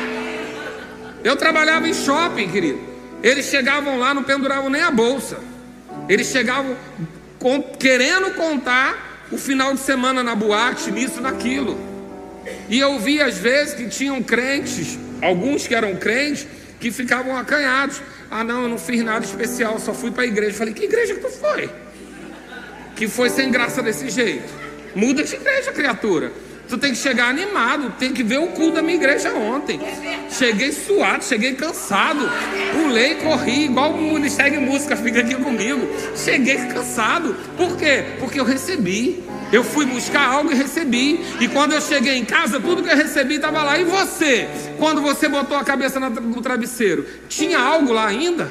Eu trabalhava em shopping, querido. Eles chegavam lá, não penduravam nem a bolsa. Eles chegavam com, querendo contar o final de semana na boate, nisso, naquilo. E eu vi às vezes que tinham crentes, alguns que eram crentes, que ficavam acanhados. Ah não, eu não fiz nada especial, só fui para a igreja. Falei, que igreja que tu foi? Que foi sem graça desse jeito. Muda de igreja, criatura. Tu tem que chegar animado. Tem que ver o culto da minha igreja ontem. Cheguei suado, cheguei cansado. Pulei, corri, igual o Ministério de Música fica aqui comigo. Cheguei cansado. Por quê? Porque eu recebi. Eu fui buscar algo e recebi. E quando eu cheguei em casa, tudo que eu recebi estava lá. E você? Quando você botou a cabeça no travesseiro, tinha algo lá ainda?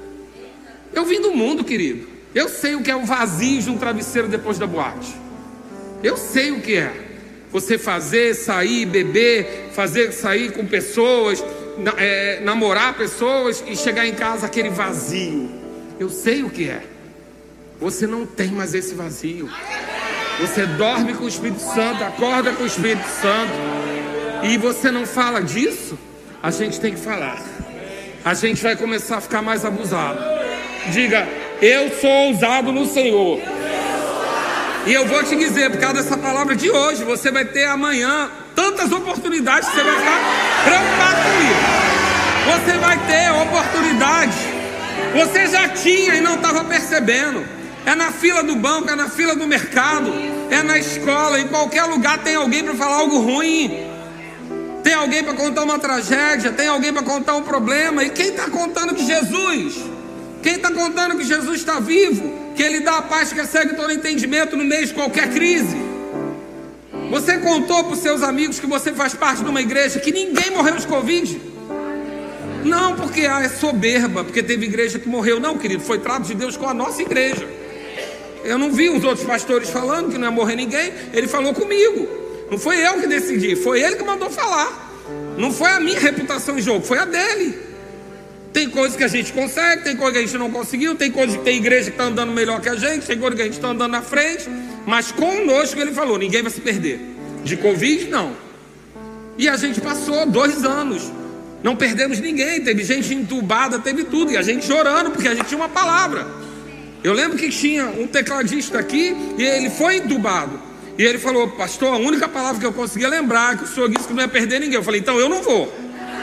Eu vim do mundo, querido. Eu sei o que é o vazio de um travesseiro depois da boate. Eu sei o que é. Você fazer, sair, beber, fazer sair com pessoas, é, namorar pessoas e chegar em casa aquele vazio. Eu sei o que é. Você não tem mais esse vazio. Você dorme com o Espírito Santo, acorda com o Espírito Santo, e você não fala disso. A gente tem que falar. A gente vai começar a ficar mais abusado. Diga: eu sou ousado no Senhor. E eu vou te dizer, por causa dessa palavra de hoje, você vai ter amanhã tantas oportunidades que você vai ficar preocupado comigo. Você vai ter oportunidade. Você já tinha e não estava percebendo. É na fila do banco, é na fila do mercado, é na escola, em qualquer lugar tem alguém para falar algo ruim. Tem alguém para contar uma tragédia, tem alguém para contar um problema. E quem está contando que Jesus, quem está contando que Jesus está vivo, que Ele dá a paz que excede todo entendimento no meio de qualquer crise? Você contou para os seus amigos que você faz parte de uma igreja que ninguém morreu de Covid? Não, porque ah, é soberba, porque teve igreja que morreu. Não, querido, foi trato de Deus com a nossa igreja. Eu não vi os outros pastores falando que não ia morrer ninguém. Ele falou comigo. Não foi eu que decidi, foi ele que mandou falar. Não foi a minha reputação em jogo, foi a dele. Tem coisas que a gente consegue, tem coisas que a gente não conseguiu, tem coisas que tem igreja que está andando melhor que a gente, tem coisas que a gente está andando na frente. Mas conosco ele falou: ninguém vai se perder. De Covid, não. E a gente passou dois anos, não perdemos ninguém. Teve gente entubada, teve tudo, e a gente chorando porque a gente tinha uma palavra. Eu lembro que tinha um tecladista aqui e ele foi entubado. E ele falou: pastor, a única palavra que eu conseguia lembrar é que o senhor disse que não ia perder ninguém. Eu falei: então eu não vou.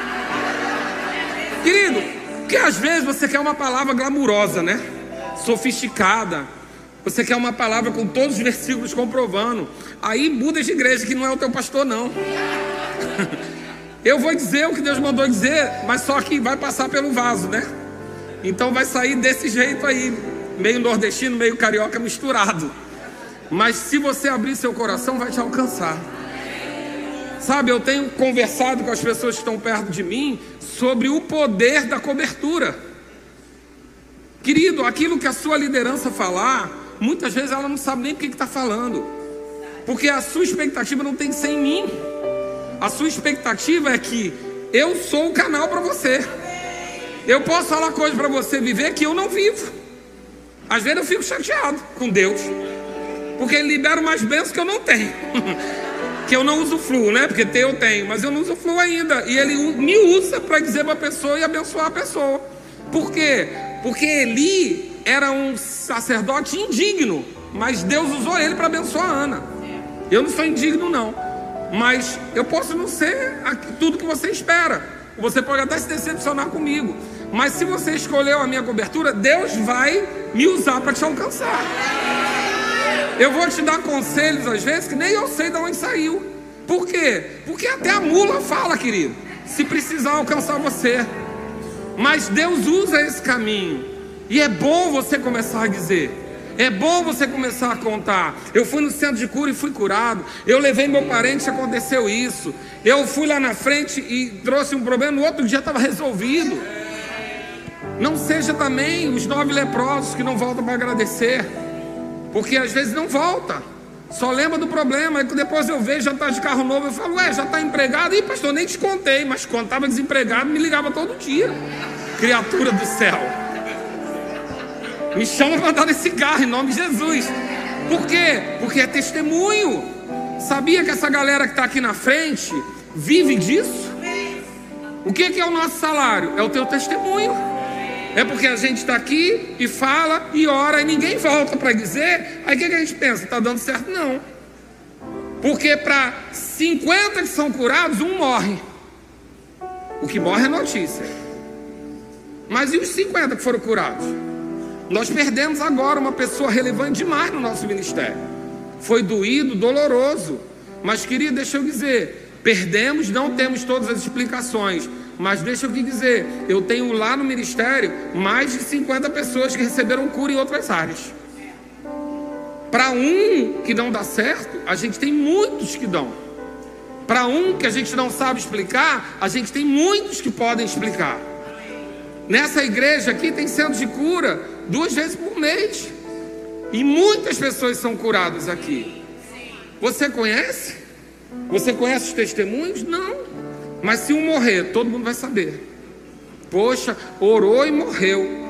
Querido, porque às vezes você quer uma palavra glamurosa, né? Sofisticada. Você quer uma palavra com todos os versículos comprovando. Aí muda de igreja que não é o teu pastor, não. Eu vou dizer o que Deus mandou dizer, mas só que vai passar pelo vaso, né? Então vai sair desse jeito aí, meio nordestino, meio carioca misturado. Mas se você abrir seu coração, vai te alcançar. Sabe, eu tenho conversado com as pessoas que estão perto de mim sobre o poder da cobertura. Querido, aquilo que a sua liderança falar, muitas vezes ela não sabe nem o que está falando, porque a sua expectativa não tem que ser em mim. A sua expectativa é que eu sou o canal para você. Eu posso falar coisas para você viver que eu não vivo. Às vezes eu fico chateado com Deus, porque Ele libera umas bênçãos que eu não tenho. Que eu não usufruo, né? Porque ter eu tenho, mas eu não usufruo ainda. E Ele me usa para dizer para a pessoa e abençoar a pessoa. Por quê? Porque Eli era um sacerdote indigno, mas Deus usou ele para abençoar a Ana. Eu não sou indigno, não, mas eu posso não ser tudo que você espera. Você pode até se decepcionar comigo, mas se você escolheu a minha cobertura, Deus vai me usar para te alcançar. Eu vou te dar conselhos às vezes que nem eu sei de onde saiu. Por quê? Porque até a mula fala, querido, se precisar alcançar você. Mas Deus usa esse caminho. E é bom você começar a dizer. É bom você começar a contar. Eu fui no centro de cura e fui curado. Eu levei meu parente e aconteceu isso. Eu fui lá na frente e trouxe um problema, no outro dia estava resolvido. Não seja também os nove leprosos que não voltam para agradecer, porque às vezes não volta, só lembra do problema. E depois eu vejo, já está de carro novo, eu falo: ué, já está empregado? Ih, pastor, nem te contei. Mas quando estava desempregado, me ligava todo dia. Criatura do céu, me chama para andar nesse carro, em nome de Jesus. Por quê? Porque é testemunho. Sabia que essa galera que está aqui na frente vive disso? O que que é o nosso salário? É o teu testemunho. É porque a gente está aqui e fala e ora e ninguém volta para dizer. Aí o que que a gente pensa? Está dando certo? Não. Porque para cinquenta que são curados, um morre. O que morre é notícia. Mas e os cinquenta que foram curados? Nós perdemos agora uma pessoa relevante demais no nosso ministério. Foi doído, doloroso. Mas, querido, deixa eu dizer, perdemos, não temos todas as explicações. Mas deixa eu te dizer, eu tenho lá no ministério mais de cinquenta pessoas que receberam cura em outras áreas. Para um que não dá certo, a gente tem muitos que dão. Para um que a gente não sabe explicar, a gente tem muitos que podem explicar. Nessa igreja aqui tem centro de cura duas vezes por mês. E muitas pessoas são curadas aqui. Você conhece? Você conhece os testemunhos? Não. Mas se um morrer, todo mundo vai saber. Poxa, orou e morreu.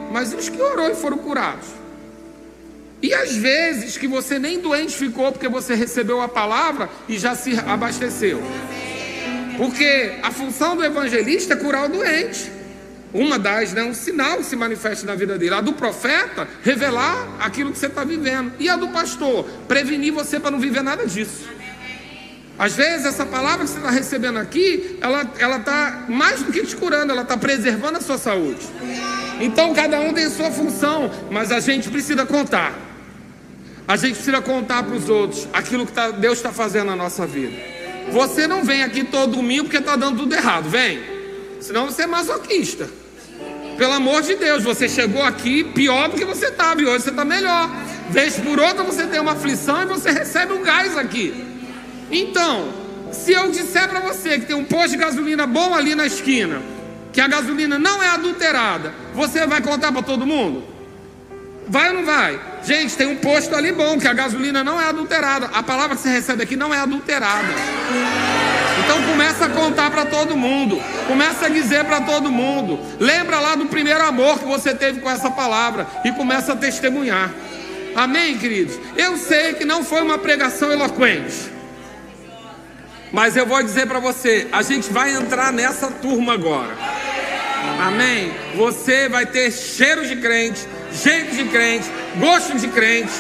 mas os que orou e foram curados. E às vezes que você nem doente ficou, porque você recebeu a palavra e já se abasteceu. Porque a função do evangelista é curar o doente. Uma das, né, um sinal que se manifesta na vida dele. A do profeta, revelar aquilo que você está vivendo. E a do pastor, prevenir você para não viver nada disso. Às vezes essa palavra que você está recebendo aqui, ela está mais do que te curando, ela está preservando a sua saúde. Então cada um tem a sua função, mas a gente precisa contar. A gente precisa contar para os outros aquilo que tá, Deus está fazendo na nossa vida. Você não vem aqui todo domingo porque está dando tudo errado, vem. Senão você é masoquista. Pelo amor de Deus, você chegou aqui pior do que você estava e hoje você está melhor. Vez por outra você tem uma aflição e você recebe um gás aqui. Então, se eu disser para você que tem um posto de gasolina bom ali na esquina, que a gasolina não é adulterada, você vai contar para todo mundo? Vai ou não vai? Gente, tem um posto ali bom, que a gasolina não é adulterada. A palavra que você recebe aqui não é adulterada. Então começa a contar para todo mundo. Começa a dizer para todo mundo. Lembra lá do primeiro amor que você teve com essa palavra e começa a testemunhar. Amém, queridos? Eu sei que não foi uma pregação eloquente, mas eu vou dizer para você, a gente vai entrar nessa turma agora. Amém? Você vai ter cheiro de crente, jeito de crente, gosto de crente.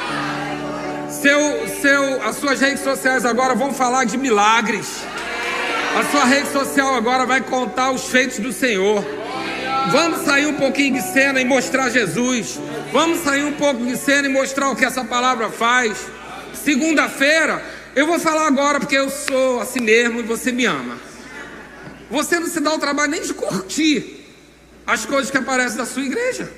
Seu, seu, as suas redes sociais agora vão falar de milagres. A sua rede social agora vai contar os feitos do Senhor. Vamos sair um pouquinho de cena e mostrar Jesus. Vamos sair um pouco de cena e mostrar o que essa palavra faz. Segunda-feira, eu vou falar agora porque eu sou assim mesmo e você me ama. Você não se dá o trabalho nem de curtir as coisas que aparecem da sua igreja.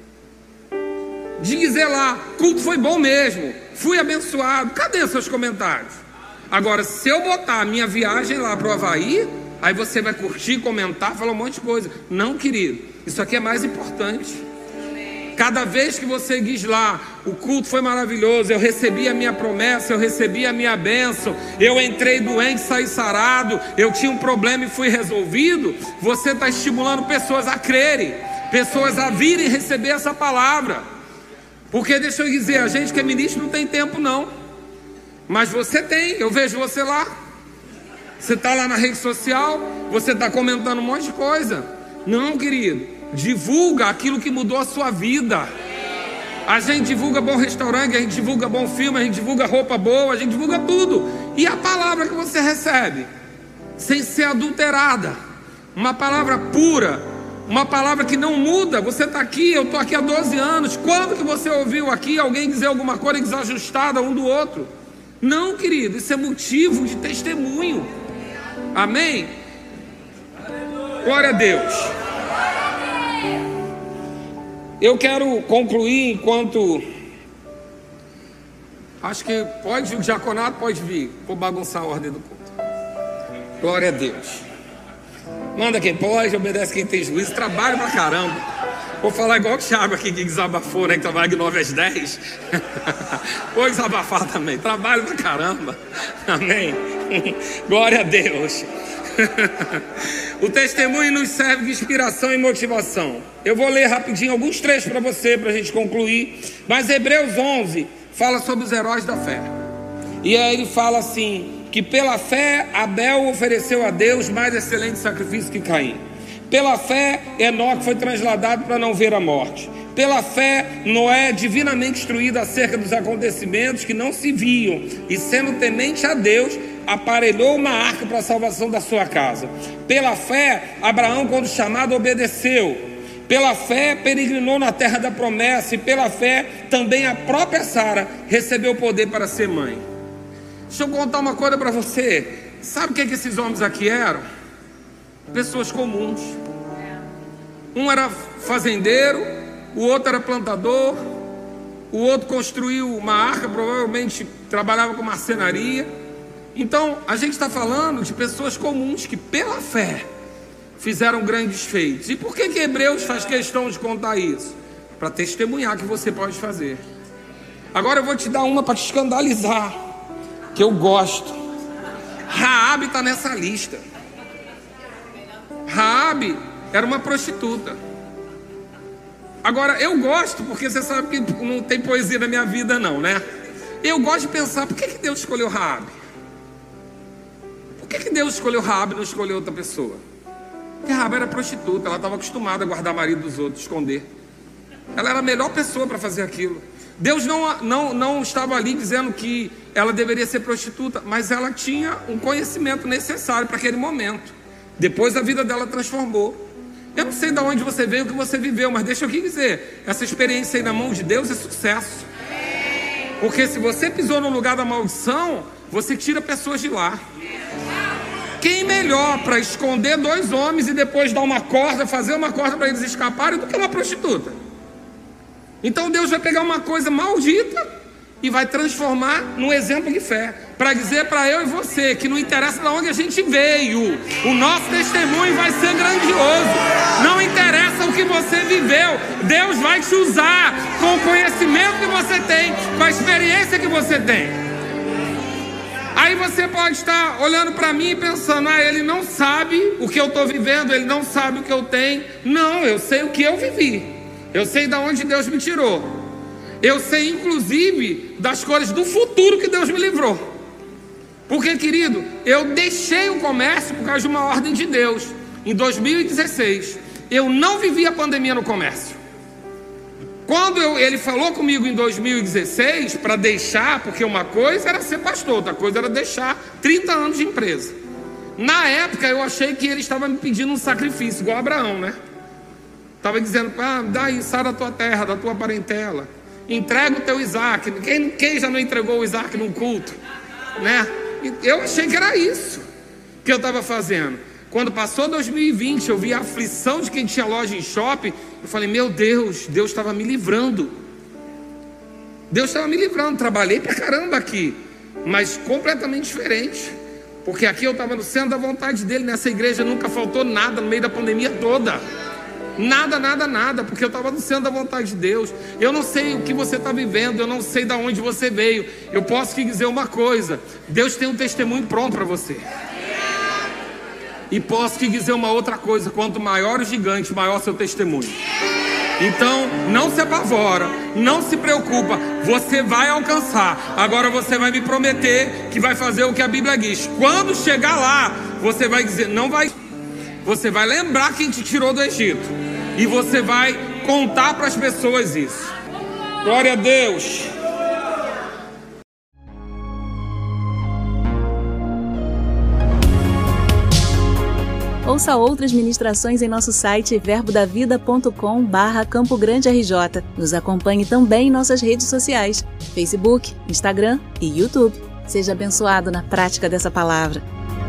De dizer lá, culto foi bom mesmo, fui abençoado. Cadê seus comentários? Agora, se eu botar a minha viagem lá para o Havaí, aí você vai curtir, comentar, falar um monte de coisa. Não, querido, isso aqui é mais importante. Cada vez que você diz lá, o culto foi maravilhoso, eu recebi a minha promessa, eu recebi a minha bênção, eu entrei doente, saí sarado, eu tinha um problema e fui resolvido, você está estimulando pessoas a crerem, pessoas a virem receber essa palavra. Porque deixa eu dizer, a gente que é ministro não tem tempo não, mas você tem, eu vejo você lá, você está lá na rede social, você está comentando um monte de coisa. Não, querido, divulga aquilo que mudou a sua vida. A gente divulga bom restaurante, a gente divulga bom filme, a gente divulga roupa boa, a gente divulga tudo. E a palavra que você recebe, sem ser adulterada, uma palavra pura, uma palavra que não muda. Você está aqui, eu estou aqui há doze anos. Quando que você ouviu aqui alguém dizer alguma coisa desajustada um do outro? Não, querido, isso é motivo de testemunho. Amém? Glória a Deus. Eu quero concluir enquanto... Acho que pode, o diaconato pode vir. Vou bagunçar a ordem do culto. Glória a Deus. Manda quem pode, obedece quem tem juízo. Trabalho pra caramba. Vou falar igual o Thiago aqui que desabafou, né? Que trabalha de nove às dez. Vou desabafar também. Trabalho pra caramba. Amém. Glória a Deus. O testemunho nos serve de inspiração e motivação. Eu vou ler rapidinho alguns trechos para você, para a gente concluir. Mas Hebreus onze fala sobre os heróis da fé. E aí ele fala assim, que pela fé Abel ofereceu a Deus mais excelente sacrifício que Caim. Pela fé Enoque foi transladado para não ver a morte. Pela fé Noé, divinamente instruído acerca dos acontecimentos que não se viam, e sendo temente a Deus, aparelhou uma arca para a salvação da sua casa. Pela fé Abraão, quando chamado, obedeceu. Pela fé peregrinou na terra da promessa. E pela fé também a própria Sara recebeu o poder para ser mãe. Deixa eu contar uma coisa para você. Sabe o que, que esses homens aqui eram? Pessoas comuns. Um era fazendeiro, o outro era plantador, o outro construiu uma arca, provavelmente trabalhava com marcenaria. Então a gente está falando de pessoas comuns que pela fé fizeram grandes feitos. E por que que Hebreus faz questão de contar isso? Para testemunhar que você pode fazer. Agora eu vou te dar uma para te escandalizar, que eu gosto. Raabe está nessa lista. Raabe era uma prostituta. Agora, eu gosto, porque você sabe que não tem poesia na minha vida não, né? Eu gosto de pensar, por que, que Deus escolheu Raabe? Por que, que Deus escolheu Raabe e não escolheu outra pessoa? Porque Raabe era prostituta, ela estava acostumada a guardar o marido dos outros, esconder. Ela era a melhor pessoa para fazer aquilo. Deus não, não, não estava ali dizendo que ela deveria ser prostituta, mas ela tinha um conhecimento necessário para aquele momento. Depois a vida dela transformou. Eu não sei de onde você veio, o que você viveu, mas deixa eu aqui dizer, essa experiência aí na mão de Deus é sucesso. Porque se você pisou no lugar da maldição, você tira pessoas de lá. Quem melhor para esconder dois homens e depois dar uma corda, fazer uma corda para eles escaparem, do que uma prostituta? Então Deus vai pegar uma coisa maldita e vai transformar num exemplo de fé, para dizer para eu e você que não interessa de onde a gente veio, o nosso testemunho vai ser grandioso. Não interessa o que você viveu, Deus vai te usar com o conhecimento que você tem, com a experiência que você tem. Aí você pode estar olhando para mim e pensando, ah, ele não sabe o que eu estou vivendo, ele não sabe o que eu tenho. Não, eu sei o que eu vivi, eu sei de onde Deus me tirou. Eu sei, inclusive, das coisas do futuro que Deus me livrou. Porque, querido, eu deixei o comércio por causa de uma ordem de Deus. Em dois mil e dezesseis, eu não vivi a pandemia no comércio. Quando eu, ele falou comigo em dois mil e dezesseis, para deixar, porque uma coisa era ser pastor, outra coisa era deixar trinta anos de empresa. Na época, eu achei que ele estava me pedindo um sacrifício, igual Abraão, né? Estava dizendo, ah, dá aí, sai da tua terra, da tua parentela. Entrega o teu Isaac. Quem, quem já não entregou o Isaac num culto, né? Eu achei que era isso que eu estava fazendo. Quando passou dois mil e vinte, eu vi a aflição de quem tinha loja em shopping. Eu falei, meu Deus, Deus estava me livrando. Deus estava me livrando. Trabalhei pra caramba aqui, mas completamente diferente. Porque aqui eu estava no centro da vontade dele. Nessa igreja nunca faltou nada no meio da pandemia toda. Nada, nada, nada, porque eu estava no centro da vontade de Deus. Eu não sei o que você está vivendo, eu não sei de onde você veio. Eu posso te dizer uma coisa, Deus tem um testemunho pronto para você. E posso te dizer uma outra coisa, quanto maior o gigante, maior seu testemunho. Então, não se apavora, não se preocupa, você vai alcançar. Agora você vai me prometer que vai fazer o que a Bíblia diz. Quando chegar lá, você vai dizer, não vai... Você vai lembrar quem te tirou do Egito. E você vai contar para as pessoas isso. Glória a Deus. Ouça outras ministrações em nosso site verbo da vida ponto com barra Campo Grande R J. Nos acompanhe também em nossas redes sociais, Facebook, Instagram e YouTube. Seja abençoado na prática dessa palavra.